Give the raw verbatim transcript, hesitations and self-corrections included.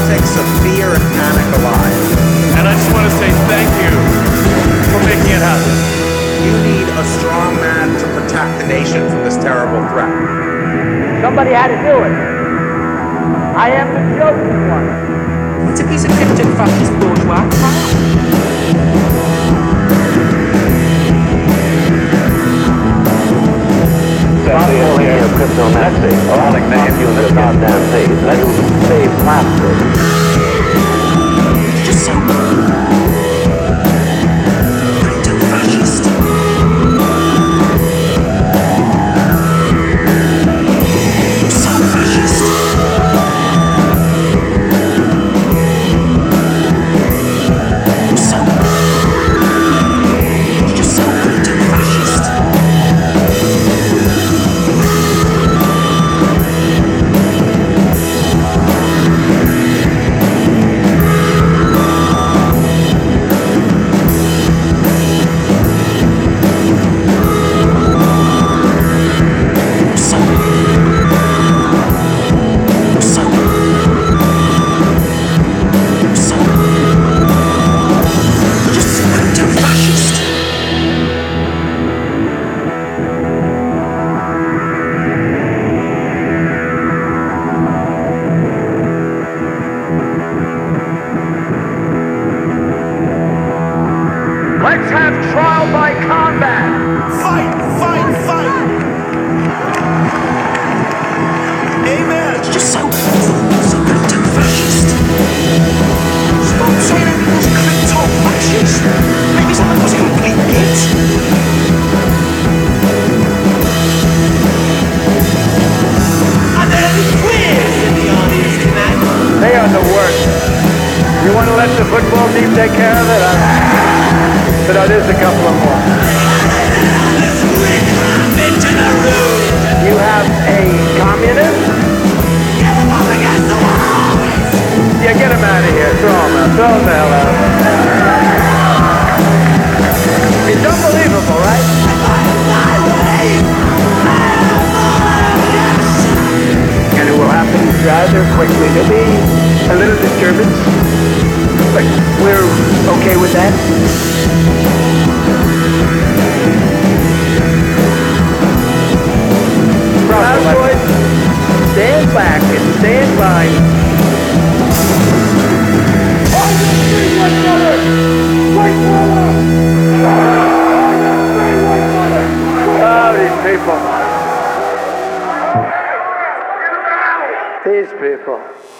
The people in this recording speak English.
politics of fear and panic alive. And I just want to say thank you for making it happen. You need a strong man to protect the nation from this terrible threat. Somebody had to do it. I am the chosen one. It's a piece of cryptic fascist bourgeois crap. Here, cryptomancy. All name you in the goddamn face. Let you say plastic. Just so crypto-fascist. So fascist. So. Just so crypto-fascist. Let's have trial by combat. Fight, fight, fight. Amen. It's just so, so crypto-fascist. Stop saying it was crypto-fascist. Maybe someone was a complete git. Are there any queers in the audience tonight? They are the worst. You want to let the football team take care of it? I... But no, there's a couple of more. Into the room. You have a communist? Get him up against the wall. Yeah, get him out of here. Throw him out. Throw him the hell out. It's unbelievable, right? And it will happen rather quickly. There'll be a little disturbance, but we're okay with that. Proud boys, stand back and stand by. Oh, these people. These people.